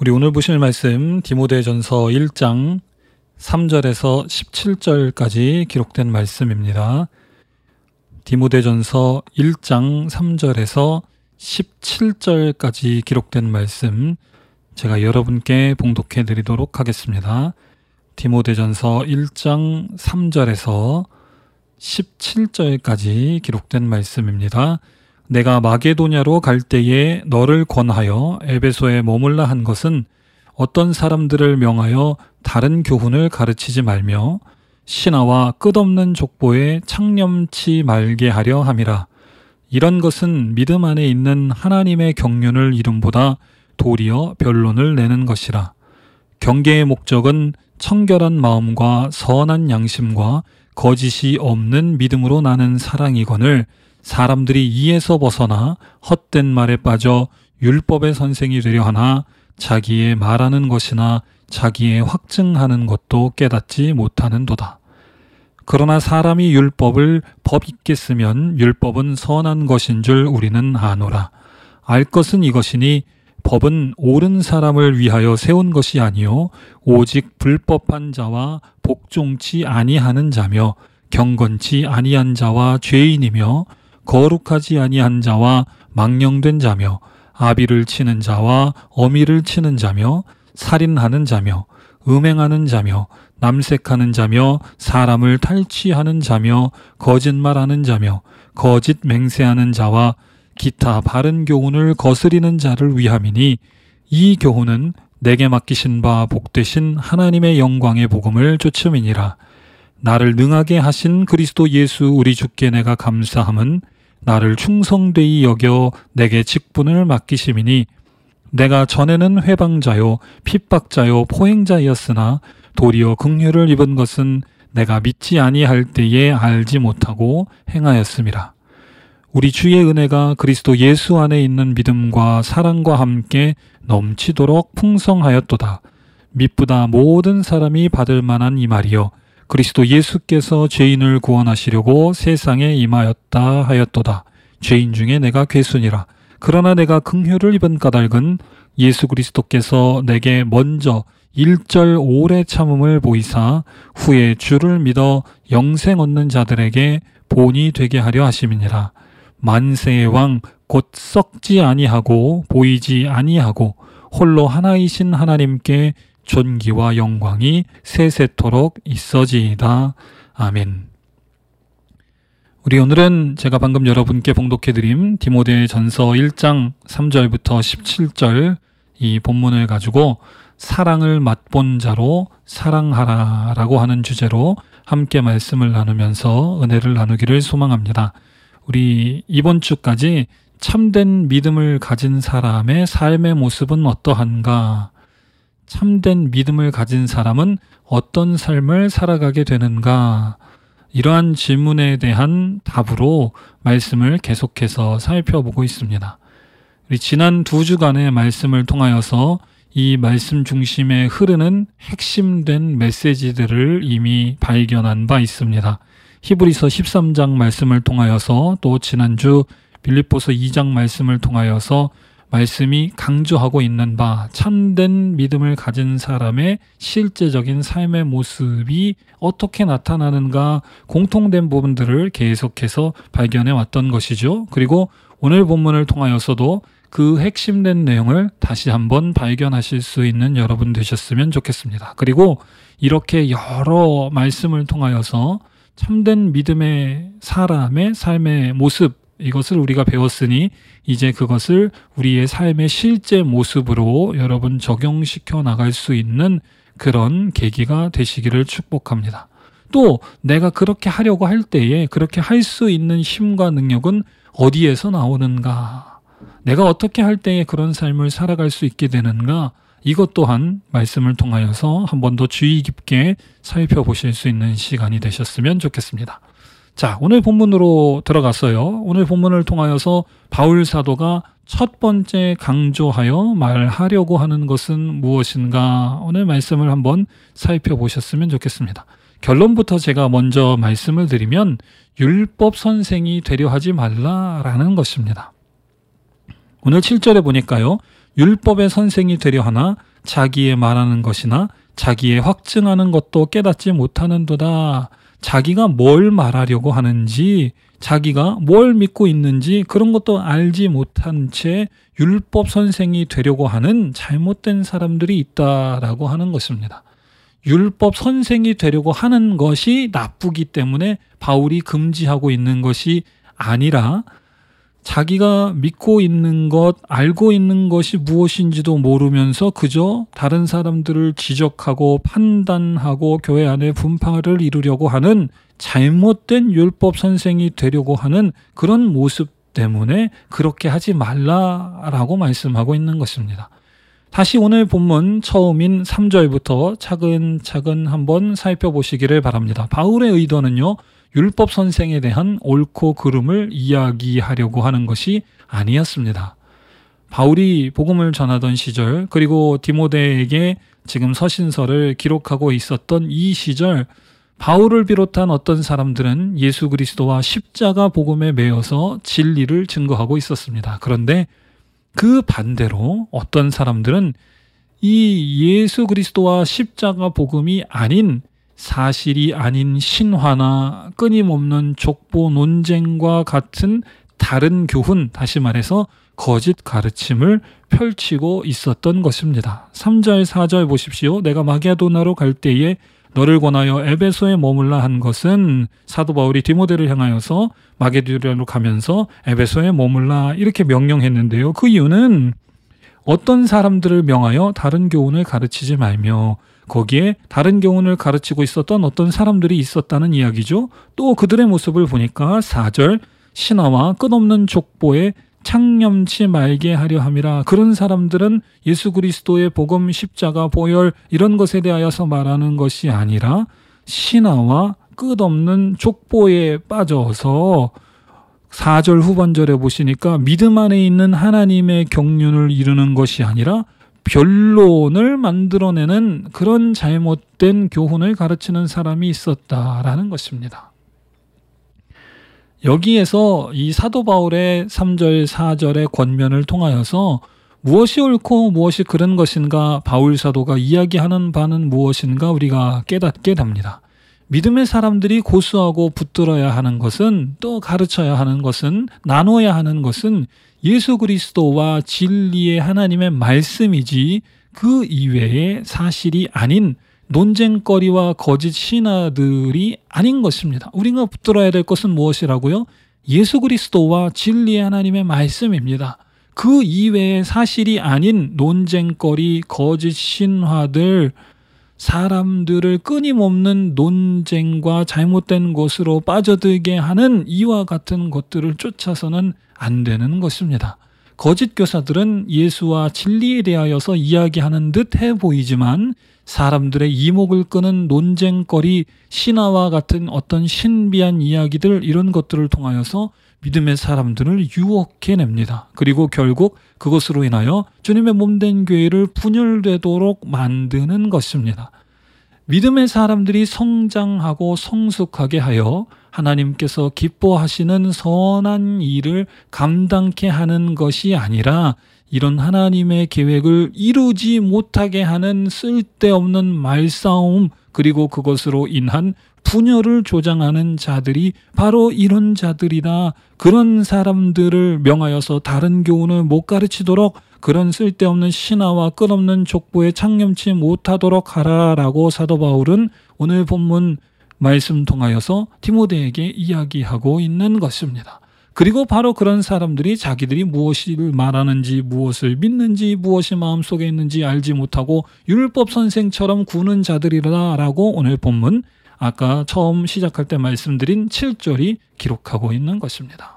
우리 오늘 보실 말씀 디모데전서 1장 3절에서 17절까지 기록된 말씀입니다. 디모데전서 1장 3절에서 17절까지 기록된 말씀 제가 여러분께 봉독해 드리도록 하겠습니다. 디모데전서 1장 3절에서 17절까지 기록된 말씀입니다. 내가 마게도냐로 갈 때에 너를 권하여 에베소에 머물라 한 것은 어떤 사람들을 명하여 다른 교훈을 가르치지 말며 신하와 끝없는 족보에 창념치 말게 하려 함이라. 이런 것은 믿음 안에 있는 하나님의 경륜을 이름보다 도리어 변론을 내는 것이라. 경계의 목적은 청결한 마음과 선한 양심과 거짓이 없는 믿음으로 나는 사랑이거늘 사람들이 이에서 벗어나 헛된 말에 빠져 율법의 선생이 되려 하나 자기의 말하는 것이나 자기의 확증하는 것도 깨닫지 못하는도다. 그러나 사람이 율법을 법 있게 쓰면 율법은 선한 것인 줄 우리는 아노라. 알 것은 이것이니 법은 옳은 사람을 위하여 세운 것이 아니요 오직 불법한 자와 복종치 아니하는 자며 경건치 아니한 자와 죄인이며 거룩하지 아니한 자와 망령된 자며 아비를 치는 자와 어미를 치는 자며 살인하는 자며 음행하는 자며 남색하는 자며 사람을 탈취하는 자며 거짓말하는 자며 거짓 맹세하는 자와 기타 바른 교훈을 거스리는 자를 위함이니 이 교훈은 내게 맡기신 바 복되신 하나님의 영광의 복음을 쫓음이니라. 나를 능하게 하신 그리스도 예수 우리 주께 내가 감사함은 나를 충성되이 여겨 내게 직분을 맡기심이니 내가 전에는 회방자요 핍박자요 포행자였으나 도리어 긍휼을 입은 것은 내가 믿지 아니할 때에 알지 못하고 행하였음이라. 우리 주의 은혜가 그리스도 예수 안에 있는 믿음과 사랑과 함께 넘치도록 풍성하였도다. 미쁘다 모든 사람이 받을 만한 이 말이요 그리스도 예수께서 죄인을 구원하시려고 세상에 임하였다 하였도다. 죄인 중에 내가 괴순이라. 그러나 내가 긍휼을 입은 까닭은 예수 그리스도께서 내게 먼저 일절 오래 참음을 보이사 후에 주를 믿어 영생 얻는 자들에게 본이 되게 하려 하심이니라. 만세의 왕 곧 썩지 아니하고 보이지 아니하고 홀로 하나이신 하나님께 존귀와 영광이 세세토록 있어지이다. 아멘. 우리 오늘은 제가 방금 여러분께 봉독해드린 디모데전서 1장 3절부터 17절 이 본문을 가지고 사랑을 맛본 자로 사랑하라라고 하는 주제로 함께 말씀을 나누면서 은혜를 나누기를 소망합니다. 우리 이번 주까지 참된 믿음을 가진 사람의 삶의 모습은 어떠한가? 참된 믿음을 가진 사람은 어떤 삶을 살아가게 되는가? 이러한 질문에 대한 답으로 말씀을 계속해서 살펴보고 있습니다. 우리 지난 2주간의 말씀을 통하여서 이 말씀 중심에 흐르는 핵심된 메시지들을 이미 발견한 바 있습니다. 히브리서 13장 말씀을 통하여서 또 지난주 빌립보서 2장 말씀을 통하여서 말씀이 강조하고 있는 바 참된 믿음을 가진 사람의 실제적인 삶의 모습이 어떻게 나타나는가 공통된 부분들을 계속해서 발견해 왔던 것이죠. 그리고 오늘 본문을 통하여서도 그 핵심된 내용을 다시 한번 발견하실 수 있는 여러분 되셨으면 좋겠습니다. 그리고 이렇게 여러 말씀을 통하여서 참된 믿음의 사람의 삶의 모습 이것을 우리가 배웠으니 이제 그것을 우리의 삶의 실제 모습으로 여러분 적용시켜 나갈 수 있는 그런 계기가 되시기를 축복합니다. 또 내가 그렇게 하려고 할 때에 그렇게 할 수 있는 힘과 능력은 어디에서 나오는가? 내가 어떻게 할 때에 그런 삶을 살아갈 수 있게 되는가? 이것 또한 말씀을 통하여서 한 번 더 주의 깊게 살펴보실 수 있는 시간이 되셨으면 좋겠습니다. 자, 오늘 본문으로 들어갔어요. 오늘 본문을 통하여서 바울 사도가 첫 번째 강조하여 말하려고 하는 것은 무엇인가? 오늘 말씀을 한번 살펴보셨으면 좋겠습니다. 결론부터 제가 먼저 말씀을 드리면 율법 선생이 되려 하지 말라라는 것입니다. 오늘 7절에 보니까요. 율법의 선생이 되려 하나 자기의 말하는 것이나 자기의 확증하는 것도 깨닫지 못하는도다. 자기가 뭘 말하려고 하는지, 자기가 뭘 믿고 있는지 그런 것도 알지 못한 채 율법 선생이 되려고 하는 잘못된 사람들이 있다라고 하는 것입니다. 율법 선생이 되려고 하는 것이 나쁘기 때문에 바울이 금지하고 있는 것이 아니라 자기가 믿고 있는 것, 알고 있는 것이 무엇인지도 모르면서 그저 다른 사람들을 지적하고 판단하고 교회 안에 분파를 이루려고 하는 잘못된 율법 선생이 되려고 하는 그런 모습 때문에 그렇게 하지 말라라고 말씀하고 있는 것입니다. 다시 오늘 본문 처음인 3절부터 차근차근 한번 살펴보시기를 바랍니다. 바울의 의도는요, 율법 선생에 대한 옳고 그름을 이야기하려고 하는 것이 아니었습니다. 바울이 복음을 전하던 시절, 그리고 디모데에게 지금 서신서를 기록하고 있었던 이 시절, 바울을 비롯한 어떤 사람들은 예수 그리스도와 십자가 복음에 매여서 진리를 증거하고 있었습니다. 그런데 그 반대로 어떤 사람들은 이 예수 그리스도와 십자가 복음이 아닌, 사실이 아닌 신화나 끊임없는 족보 논쟁과 같은 다른 교훈, 다시 말해서 거짓 가르침을 펼치고 있었던 것입니다. 3절 4절 보십시오. 내가 마게도나로 갈 때에 너를 권하여 에베소에 머물라 한 것은, 사도 바울이 디모데를 향하여서 마게도나로 가면서 에베소에 머물라 이렇게 명령했는데요. 그 이유는 어떤 사람들을 명하여 다른 교훈을 가르치지 말며, 거기에 다른 교훈을 가르치고 있었던 어떤 사람들이 있었다는 이야기죠. 또 그들의 모습을 보니까 4절 신화와 끝없는 족보에 창념치 말게 하려 함이라. 그런 사람들은 예수 그리스도의 복음, 십자가, 보혈 이런 것에 대하여서 말하는 것이 아니라 신화와 끝없는 족보에 빠져서 4절 후반절에 보시니까 믿음 안에 있는 하나님의 경륜을 이루는 것이 아니라 변론을 만들어내는 그런 잘못된 교훈을 가르치는 사람이 있었다라는 것입니다. 여기에서 이 사도 바울의 3절 4절의 권면을 통하여서 무엇이 옳고 무엇이 그른 것인가, 바울 사도가 이야기하는 바는 무엇인가 우리가 깨닫게 됩니다. 믿음의 사람들이 고수하고 붙들어야 하는 것은, 또 가르쳐야 하는 것은, 나눠야 하는 것은 예수 그리스도와 진리의 하나님의 말씀이지 그 이외의 사실이 아닌 논쟁거리와 거짓 신화들이 아닌 것입니다. 우리가 붙들어야 될 것은 무엇이라고요? 예수 그리스도와 진리의 하나님의 말씀입니다. 그 이외의 사실이 아닌 논쟁거리, 거짓 신화들, 사람들을 끊임없는 논쟁과 잘못된 것으로 빠져들게 하는 이와 같은 것들을 쫓아서는 안 되는 것입니다. 거짓 교사들은 예수와 진리에 대하여서 이야기하는 듯 해 보이지만 사람들의 이목을 끄는 논쟁거리, 신화와 같은 어떤 신비한 이야기들, 이런 것들을 통하여서 믿음의 사람들을 유혹해냅니다. 그리고 결국 그것으로 인하여 주님의 몸된 교회를 분열되도록 만드는 것입니다. 믿음의 사람들이 성장하고 성숙하게 하여 하나님께서 기뻐하시는 선한 일을 감당케 하는 것이 아니라 이런 하나님의 계획을 이루지 못하게 하는 쓸데없는 말싸움, 그리고 그것으로 인한 분열을 조장하는 자들이 바로 이런 자들이다. 그런 사람들을 명하여서 다른 교훈을 못 가르치도록, 그런 쓸데없는 신화와 끝없는 족보에 창념치 못하도록 하라라고 사도 바울은 오늘 본문 말씀 통하여서 디모데에게 이야기하고 있는 것입니다. 그리고 바로 그런 사람들이 자기들이 무엇을 말하는지, 무엇을 믿는지, 무엇이 마음속에 있는지 알지 못하고 율법 선생처럼 구는 자들이라라고 오늘 본문 아까 처음 시작할 때 말씀드린 7절이 기록하고 있는 것입니다.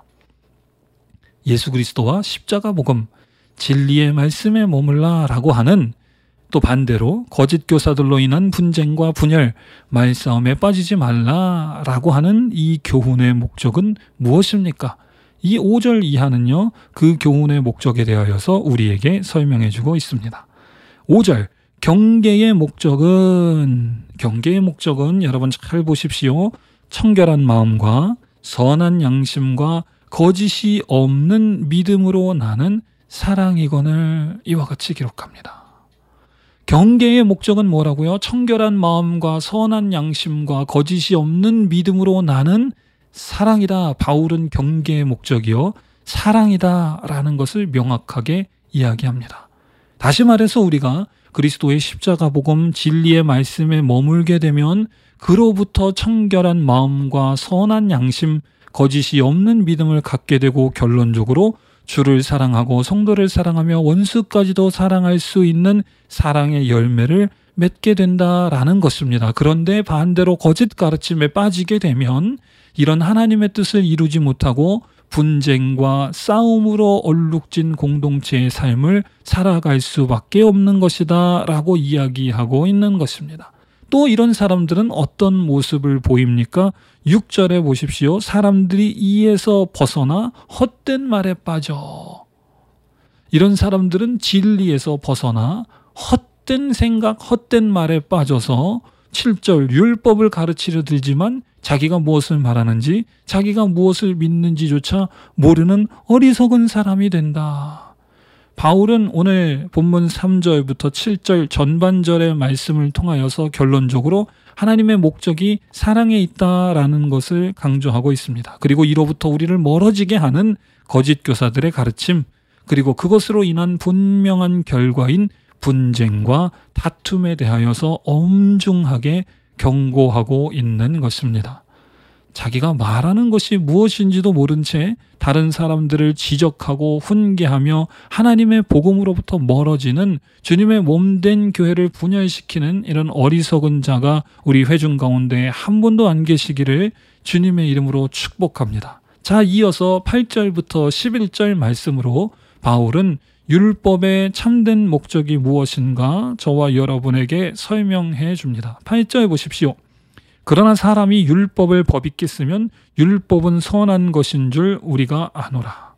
예수 그리스도와 십자가 복음, 진리의 말씀에 머물라라고 하는, 또 반대로 거짓 교사들로 인한 분쟁과 분열, 말싸움에 빠지지 말라라고 하는 이 교훈의 목적은 무엇입니까? 이 5절 이하는요, 그 교훈의 목적에 대하여서 우리에게 설명해주고 있습니다. 5절, 경계의 목적은 여러분 잘 보십시오. 청결한 마음과 선한 양심과 거짓이 없는 믿음으로 나는 사랑이거늘 이와 같이 기록합니다. 경계의 목적은 뭐라고요? 청결한 마음과 선한 양심과 거짓이 없는 믿음으로 나는 사랑이다. 바울은 경계의 목적이요 사랑이다라는 것을 명확하게 이야기합니다. 다시 말해서 우리가 그리스도의 십자가 복음 진리의 말씀에 머물게 되면 그로부터 청결한 마음과 선한 양심, 거짓이 없는 믿음을 갖게 되고 결론적으로 주를 사랑하고 성도를 사랑하며 원수까지도 사랑할 수 있는 사랑의 열매를 맺게 된다라는 것입니다. 그런데 반대로 거짓 가르침에 빠지게 되면 이런 하나님의 뜻을 이루지 못하고 분쟁과 싸움으로 얼룩진 공동체의 삶을 살아갈 수밖에 없는 것이다 라고 이야기하고 있는 것입니다. 또 이런 사람들은 어떤 모습을 보입니까? 6절에 보십시오. 사람들이 이에서 벗어나 헛된 말에 빠져. 이런 사람들은 진리에서 벗어나 헛된 생각, 헛된 말에 빠져서 7절 율법을 가르치려 들지만 자기가 무엇을 말하는지, 자기가 무엇을 믿는지조차 모르는 어리석은 사람이 된다. 바울은 오늘 본문 3절부터 7절 전반절의 말씀을 통하여서 결론적으로 하나님의 목적이 사랑에 있다라는 것을 강조하고 있습니다. 그리고 이로부터 우리를 멀어지게 하는 거짓 교사들의 가르침, 그리고 그것으로 인한 분명한 결과인 분쟁과 다툼에 대하여서 엄중하게 경고하고 있는 것입니다. 자기가 말하는 것이 무엇인지도 모른 채 다른 사람들을 지적하고 훈계하며 하나님의 복음으로부터 멀어지는 주님의 몸된 교회를 분열시키는 이런 어리석은 자가 우리 회중 가운데 한 분도 안 계시기를 주님의 이름으로 축복합니다. 자, 이어서 8절부터 11절 말씀으로 바울은 율법의 참된 목적이 무엇인가 저와 여러분에게 설명해 줍니다. 8절 보십시오. 그러나 사람이 율법을 법있게 쓰면 율법은 선한 것인 줄 우리가 아노라.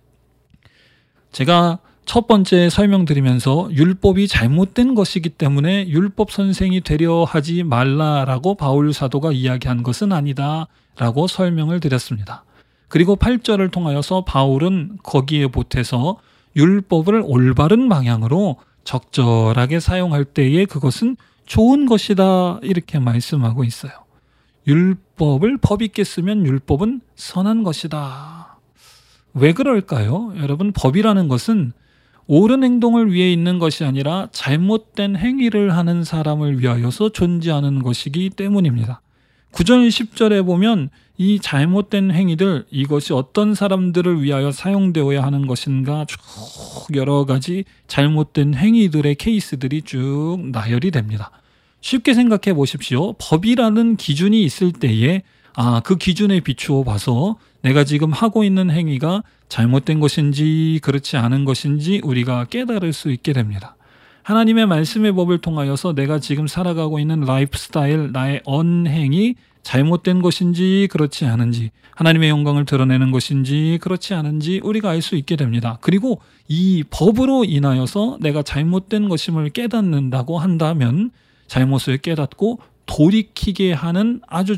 제가 첫 번째 설명드리면서 율법이 잘못된 것이기 때문에 율법 선생이 되려 하지 말라라고 바울 사도가 이야기한 것은 아니다라고 설명을 드렸습니다. 그리고 8절을 통하여서 바울은 거기에 보태서 율법을 올바른 방향으로 적절하게 사용할 때에 그것은 좋은 것이다 이렇게 말씀하고 있어요. 율법을 법있게 쓰면 율법은 선한 것이다. 왜 그럴까요? 여러분, 법이라는 것은 옳은 행동을 위해 있는 것이 아니라 잘못된 행위를 하는 사람을 위하여서 존재하는 것이기 때문입니다. 9절 10절에 보면 이 잘못된 행위들, 이것이 어떤 사람들을 위하여 사용되어야 하는 것인가 쭉 여러 가지 잘못된 행위들의 케이스들이 쭉 나열이 됩니다. 쉽게 생각해 보십시오. 법이라는 기준이 있을 때에 그 기준에 비추어 봐서 내가 지금 하고 있는 행위가 잘못된 것인지 그렇지 않은 것인지 우리가 깨달을 수 있게 됩니다. 하나님의 말씀의 법을 통하여서 내가 지금 살아가고 있는 라이프 스타일, 나의 언행이 잘못된 것인지 그렇지 않은지, 하나님의 영광을 드러내는 것인지 그렇지 않은지 우리가 알 수 있게 됩니다. 그리고 이 법으로 인하여서 내가 잘못된 것임을 깨닫는다고 한다면 잘못을 깨닫고 돌이키게 하는 아주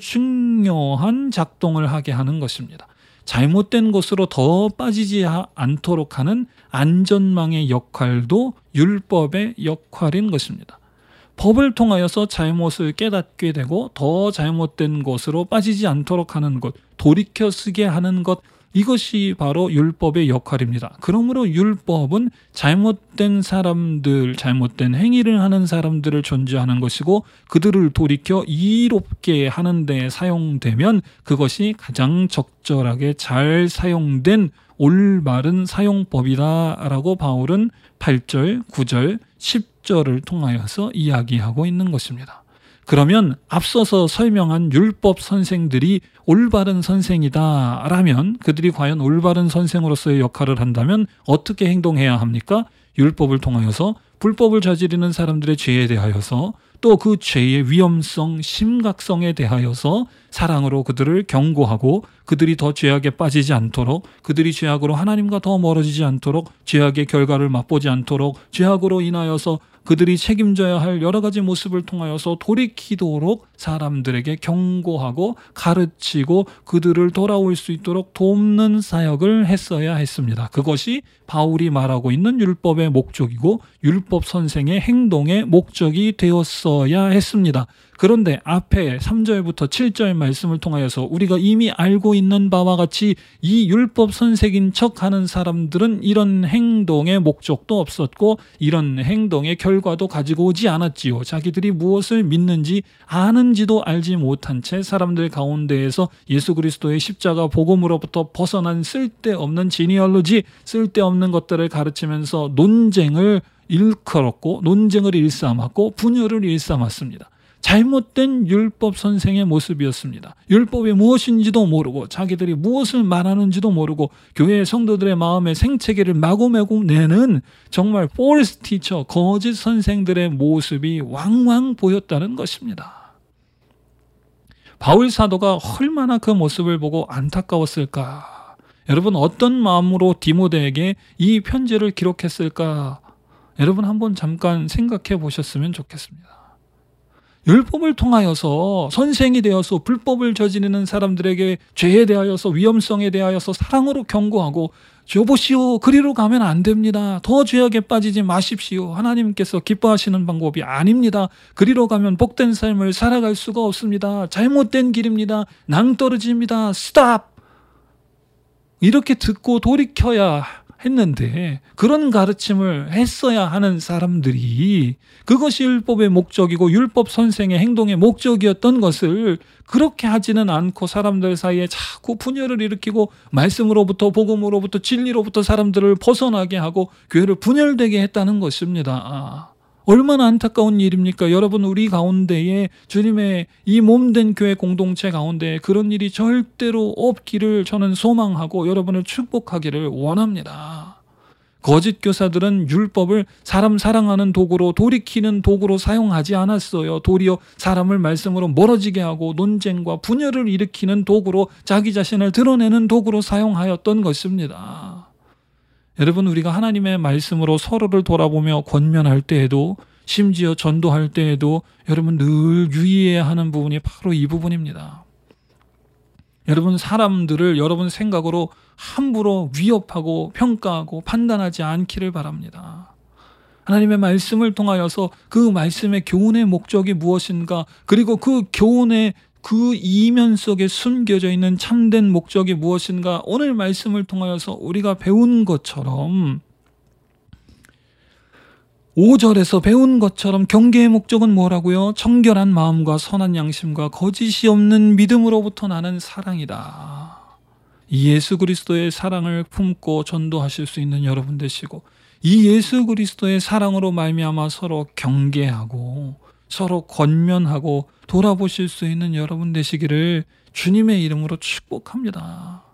중요한 작동을 하게 하는 것입니다. 잘못된 것으로 더 빠지지 않도록 하는 안전망의 역할도 율법의 역할인 것입니다. 법을 통하여서 잘못을 깨닫게 되고 더 잘못된 것으로 빠지지 않도록 하는 것, 돌이켜 쓰게 하는 것, 이것이 바로 율법의 역할입니다. 그러므로 율법은 잘못된 사람들, 잘못된 행위를 하는 사람들을 존재하는 것이고 그들을 돌이켜 이롭게 하는 데 사용되면 그것이 가장 적절하게 잘 사용된 올바른 사용법이다라고 바울은 8절, 9절, 10절을 통하여서 이야기하고 있는 것입니다. 그러면 앞서서 설명한 율법 선생들이 올바른 선생이다라면 그들이 과연 올바른 선생으로서의 역할을 한다면 어떻게 행동해야 합니까? 율법을 통하여서 불법을 저지르는 사람들의 죄에 대하여서 또 그 죄의 위험성, 심각성에 대하여서 사랑으로 그들을 경고하고 그들이 더 죄악에 빠지지 않도록, 그들이 죄악으로 하나님과 더 멀어지지 않도록, 죄악의 결과를 맛보지 않도록, 죄악으로 인하여서 그들이 책임져야 할 여러 가지 모습을 통하여서 돌이키도록 사람들에게 경고하고 가르치고 그들을 돌아올 수 있도록 돕는 사역을 했어야 했습니다. 그것이 바울이 말하고 있는 율법의 목적이고 율법 선생의 행동의 목적이 되었어야 했습니다. 그런데 앞에 3절부터 7절 말씀을 통하여서 우리가 이미 알고 있는 바와 같이 이 율법 선생인 척하는 사람들은 이런 행동의 목적도 없었고 이런 행동의 결과도 가지고 오지 않았지요. 자기들이 무엇을 믿는지 아는지도 알지 못한 채 사람들 가운데에서 예수 그리스도의 십자가 복음으로부터 벗어난 쓸데없는 지니얼로지, 쓸데없는 것들을 가르치면서 논쟁을 일컬었고 논쟁을 일삼았고 분열을 일삼았습니다. 잘못된 율법 선생의 모습이었습니다. 율법이 무엇인지도 모르고 자기들이 무엇을 말하는지도 모르고 교회 성도들의 마음에 생채기를 마구마구 내는 정말 false teacher, 거짓 선생들의 모습이 왕왕 보였다는 것입니다. 바울 사도가 얼마나 그 모습을 보고 안타까웠을까? 여러분 어떤 마음으로 디모데에게 이 편지를 기록했을까? 여러분 한번 잠깐 생각해 보셨으면 좋겠습니다. 율법을 통하여서 선생이 되어서 불법을 저지르는 사람들에게 죄에 대하여서 위험성에 대하여서 사랑으로 경고하고 여보시오, 그리로 가면 안 됩니다. 더 죄악에 빠지지 마십시오. 하나님께서 기뻐하시는 방법이 아닙니다. 그리로 가면 복된 삶을 살아갈 수가 없습니다. 잘못된 길입니다. 낭떠러지입니다. 스탑! 이렇게 듣고 돌이켜야 했는데 그런 가르침을 했어야 하는 사람들이 그것이 율법의 목적이고 율법 선생의 행동의 목적이었던 것을 그렇게 하지는 않고 사람들 사이에 자꾸 분열을 일으키고 말씀으로부터 복음으로부터 진리로부터 사람들을 벗어나게 하고 교회를 분열되게 했다는 것입니다. 얼마나 안타까운 일입니까? 여러분 우리 가운데에 주님의 이 몸된 교회 공동체 가운데 그런 일이 절대로 없기를 저는 소망하고 여러분을 축복하기를 원합니다. 거짓 교사들은 율법을 사람 사랑하는 도구로 돌이키는 도구로 사용하지 않았어요. 도리어 사람을 말씀으로 멀어지게 하고 논쟁과 분열을 일으키는 도구로 자기 자신을 드러내는 도구로 사용하였던 것입니다. 여러분 우리가 하나님의 말씀으로 서로를 돌아보며 권면할 때에도 심지어 전도할 때에도 여러분 늘 유의해야 하는 부분이 바로 이 부분입니다. 여러분 사람들을 여러분 생각으로 함부로 위협하고 평가하고 판단하지 않기를 바랍니다. 하나님의 말씀을 통하여서 그 말씀의 교훈의 목적이 무엇인가, 그리고 그 교훈의 그 이면 속에 숨겨져 있는 참된 목적이 무엇인가, 오늘 말씀을 통하여서 우리가 배운 것처럼 5절에서 배운 것처럼 경계의 목적은 뭐라고요? 청결한 마음과 선한 양심과 거짓이 없는 믿음으로부터 나는 사랑이다. 이 예수 그리스도의 사랑을 품고 전도하실 수 있는 여러분 되시고 이 예수 그리스도의 사랑으로 말미암아 서로 경계하고 서로 권면하고 돌아보실 수 있는 여러분 되시기를 주님의 이름으로 축복합니다.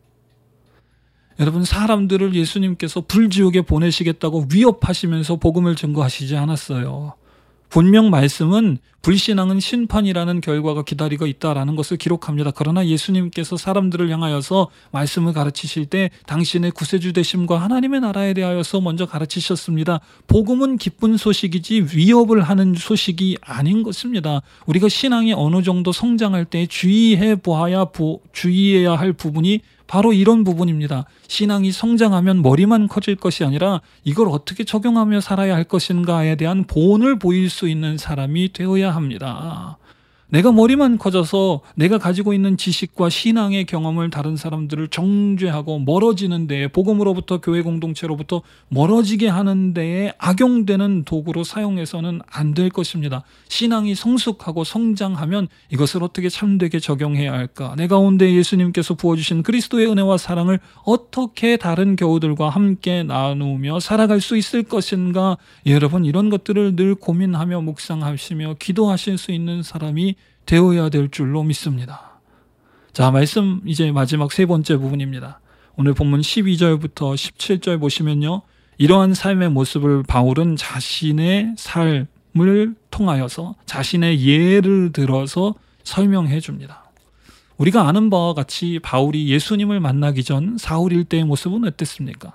여러분 사람들을 예수님께서 불지옥에 보내시겠다고 위협하시면서 복음을 증거하시지 않았어요. 분명 말씀은 불신앙은 심판이라는 결과가 기다리고 있다라는 것을 기록합니다. 그러나 예수님께서 사람들을 향하여서 말씀을 가르치실 때 당신의 구세주 되심과 하나님의 나라에 대하여서 먼저 가르치셨습니다. 복음은 기쁜 소식이지 위협을 하는 소식이 아닌 것입니다. 우리가 신앙이 어느 정도 성장할 때 주의해야 할 부분이 바로 이런 부분입니다. 신앙이 성장하면 머리만 커질 것이 아니라 이걸 어떻게 적용하며 살아야 할 것인가에 대한 본을 보일 수 있는 사람이 되어야 합니다. 내가 머리만 커져서 내가 가지고 있는 지식과 신앙의 경험을 다른 사람들을 정죄하고 멀어지는 데에, 복음으로부터 교회 공동체로부터 멀어지게 하는 데에 악용되는 도구로 사용해서는 안 될 것입니다. 신앙이 성숙하고 성장하면 이것을 어떻게 참되게 적용해야 할까? 내 가운데 예수님께서 부어주신 그리스도의 은혜와 사랑을 어떻게 다른 교우들과 함께 나누며 살아갈 수 있을 것인가? 여러분 이런 것들을 늘 고민하며 묵상하시며 기도하실 수 있는 사람이 되어야 될 줄로 믿습니다. 자, 말씀 이제 마지막 세 번째 부분입니다. 오늘 본문 12절부터 17절 보시면요. 이러한 삶의 모습을 바울은 자신의 삶을 통하여서 자신의 예를 들어서 설명해 줍니다. 우리가 아는 바와 같이 바울이 예수님을 만나기 전 사울 일대의 모습은 어땠습니까?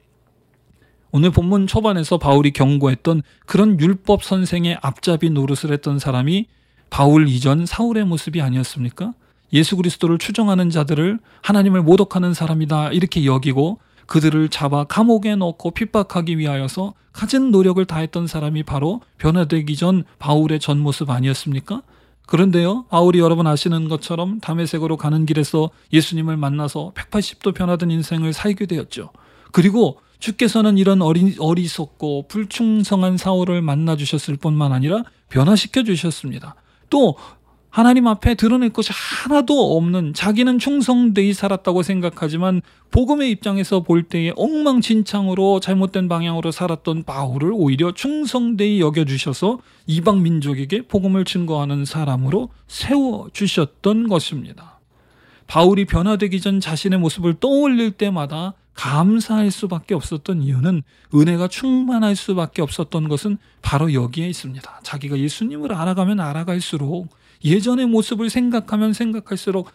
오늘 본문 초반에서 바울이 경고했던 그런 율법 선생의 앞잡이 노릇을 했던 사람이 바울 이전 사울의 모습이 아니었습니까? 예수 그리스도를 추종하는 자들을 하나님을 모독하는 사람이다 이렇게 여기고 그들을 잡아 감옥에 넣고 핍박하기 위하여서 갖은 노력을 다했던 사람이 바로 변화되기 전 바울의 전 모습 아니었습니까? 그런데요, 바울이 여러분 아시는 것처럼 다메섹으로 가는 길에서 예수님을 만나서 180도 변화된 인생을 살게 되었죠. 그리고 주께서는 이런 어리석고 불충성한 사울을 만나 주셨을 뿐만 아니라 변화시켜 주셨습니다. 또 하나님 앞에 드러낼 것이 하나도 없는, 자기는 충성되이 살았다고 생각하지만 복음의 입장에서 볼 때에 엉망진창으로 잘못된 방향으로 살았던 바울을 오히려 충성되이 여겨주셔서 이방 민족에게 복음을 증거하는 사람으로 세워주셨던 것입니다. 바울이 변화되기 전 자신의 모습을 떠올릴 때마다 감사할 수밖에 없었던 이유는, 은혜가 충만할 수밖에 없었던 것은 바로 여기에 있습니다. 자기가 예수님을 알아가면 알아갈수록, 예전의 모습을 생각하면 생각할수록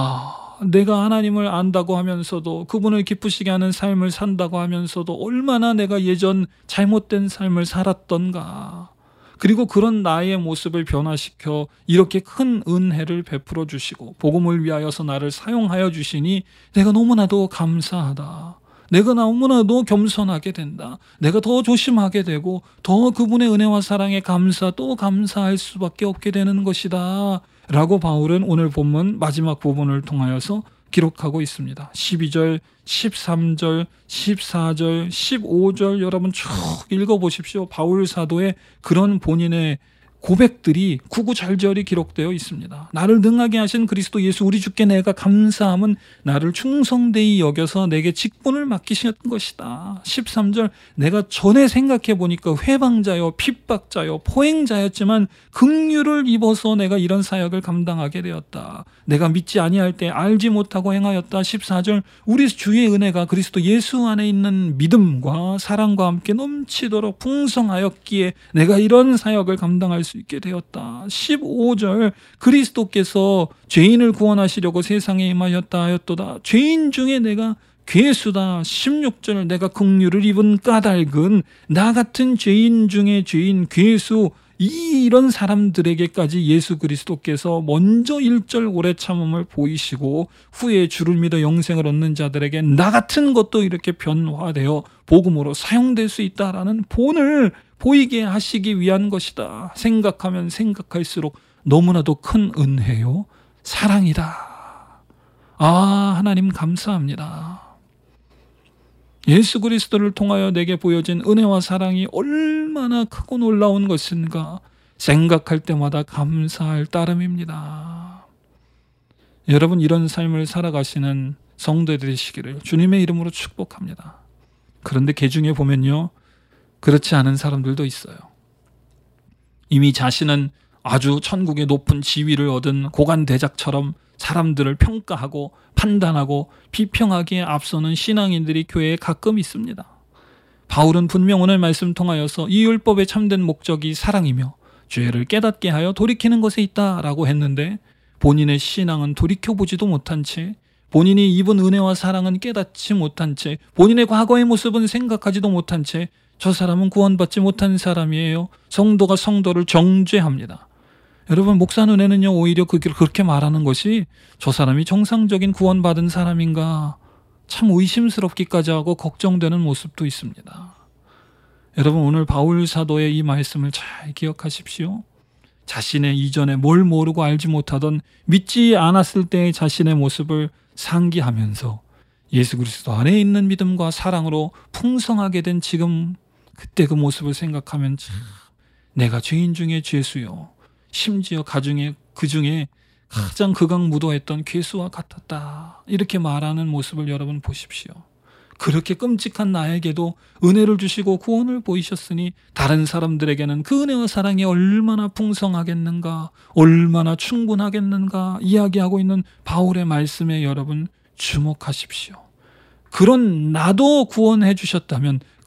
내가 하나님을 안다고 하면서도, 그분을 기쁘시게 하는 삶을 산다고 하면서도 얼마나 내가 예전 잘못된 삶을 살았던가, 그리고 그런 나의 모습을 변화시켜 이렇게 큰 은혜를 베풀어 주시고 복음을 위하여서 나를 사용하여 주시니 내가 너무나도 감사하다. 내가 너무나도 겸손하게 된다. 내가 더 조심하게 되고 더 그분의 은혜와 사랑에 또 감사할 수밖에 없게 되는 것이다 라고 바울은 오늘 본문 마지막 부분을 통하여서 기록하고 있습니다. 12절, 13절, 14절, 15절 여러분 쭉 읽어보십시오. 바울 사도의 그런 본인의 고백들이 구구절절히 기록되어 있습니다. 나를 능하게 하신 그리스도 예수 우리 주께 내가 감사함은 나를 충성되이 여겨서 내게 직분을 맡기신 것이다. 13절, 내가 전에 생각해 보니까 회방자요 핍박자요 포행자였지만 긍휼을 입어서 내가 이런 사역을 감당하게 되었다. 내가 믿지 아니할 때 알지 못하고 행하였다. 14절, 우리 주의 은혜가 그리스도 예수 안에 있는 믿음과 사랑과 함께 넘치도록 풍성하였기에 내가 이런 사역을 감당할 수 있게 되었다. 15절, 그리스도께서 죄인을 구원하시려고 세상에 임하였다 하였도다. 죄인 중에 내가 괴수다. 16절, 내가 긍휼을 입은 까닭은 나 같은 죄인 중에 죄인 괴수, 이런 사람들에게까지 예수 그리스도께서 먼저 1절 오래 참음을 보이시고 후에 주를 믿어 영생을 얻는 자들에게 나 같은 것도 이렇게 변화되어 복음으로 사용될 수 있다라는 본을 보이게 하시기 위한 것이다. 생각하면 생각할수록 너무나도 큰 은혜요 사랑이다. 하나님 감사합니다. 예수 그리스도를 통하여 내게 보여진 은혜와 사랑이 얼마나 크고 놀라운 것인가 생각할 때마다 감사할 따름입니다. 여러분, 이런 삶을 살아가시는 성도 되시기를 주님의 이름으로 축복합니다. 그런데 그 중에 보면요, 그렇지 않은 사람들도 있어요. 이미 자신은 아주 천국의 높은 지위를 얻은 고관대작처럼 사람들을 평가하고 판단하고 비평하기에 앞서는 신앙인들이 교회에 가끔 있습니다. 바울은 분명 오늘 말씀 통하여서 이 율법의 참된 목적이 사랑이며 죄를 깨닫게 하여 돌이키는 것에 있다라고 했는데, 본인의 신앙은 돌이켜보지도 못한 채, 본인이 입은 은혜와 사랑은 깨닫지 못한 채, 본인의 과거의 모습은 생각하지도 못한 채 저 사람은 구원받지 못한 사람이에요. 성도가 성도를 정죄합니다. 여러분, 목사 눈에는요 오히려 그렇게 말하는 것이 저 사람이 정상적인 구원받은 사람인가 참 의심스럽기까지 하고 걱정되는 모습도 있습니다. 여러분, 오늘 바울 사도의 이 말씀을 잘 기억하십시오. 자신의 이전에 뭘 모르고 알지 못하던 믿지 않았을 때의 자신의 모습을 상기하면서 예수 그리스도 안에 있는 믿음과 사랑으로 풍성하게 된 지금, 그때 그 모습을 생각하면 참 내가 죄인 중에 죄수요, 심지어 그 중에 가장 극악무도했던 괴수와 같았다, 이렇게 말하는 모습을 여러분 보십시오. 그렇게 끔찍한 나에게도 은혜를 주시고 구원을 보이셨으니 다른 사람들에게는 그 은혜와 사랑이 얼마나 풍성하겠는가, 얼마나 충분하겠는가 이야기하고 있는 바울의 말씀에 여러분 주목하십시오. 그런 나도 구원해 주셨다면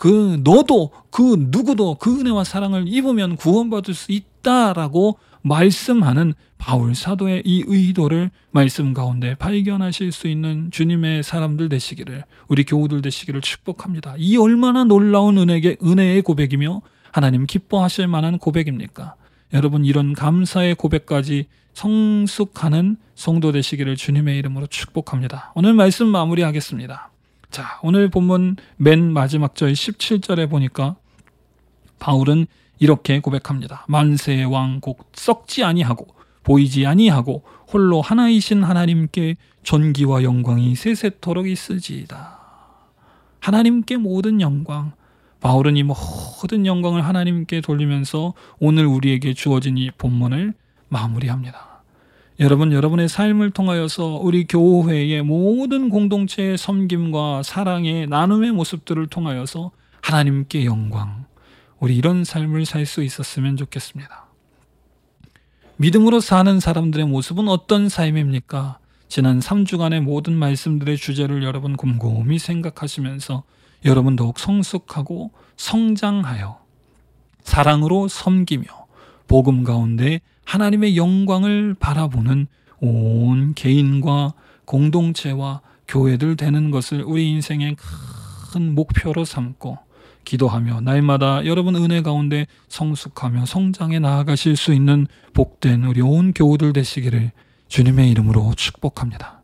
너도 그 누구도 그 은혜와 사랑을 입으면 구원받을 수 있다라고 말씀하는 바울 사도의 이 의도를 말씀 가운데 발견하실 수 있는 주님의 사람들 되시기를, 우리 교우들 되시기를 축복합니다. 이 얼마나 놀라운 은혜의 고백이며 하나님 기뻐하실 만한 고백입니까? 여러분, 이런 감사의 고백까지 성숙하는 성도 되시기를 주님의 이름으로 축복합니다. 오늘 말씀 마무리하겠습니다. 자, 오늘 본문 맨 마지막 절 17절에 보니까 바울은 이렇게 고백합니다. 만세의 왕 곧 썩지 아니하고 보이지 아니하고 홀로 하나이신 하나님께 존귀와 영광이 세세토록 있으지이다. 하나님께 모든 영광. 바울은 이 모든 영광을 하나님께 돌리면서 오늘 우리에게 주어진 이 본문을 마무리합니다. 여러분, 여러분의 삶을 통하여서 우리 교회의 모든 공동체의 섬김과 사랑의 나눔의 모습들을 통하여서 하나님께 영광, 우리 이런 삶을 살 수 있었으면 좋겠습니다. 믿음으로 사는 사람들의 모습은 어떤 삶입니까? 지난 3주간의 모든 말씀들의 주제를 여러분 곰곰이 생각하시면서 여러분 더욱 성숙하고 성장하여 사랑으로 섬기며 복음 가운데 하나님의 영광을 바라보는 온 개인과 공동체와 교회들 되는 것을 우리 인생의 큰 목표로 삼고 기도하며 날마다 여러분 은혜 가운데 성숙하며 성장해 나아가실 수 있는 복된 우리 온 교우들 되시기를 주님의 이름으로 축복합니다.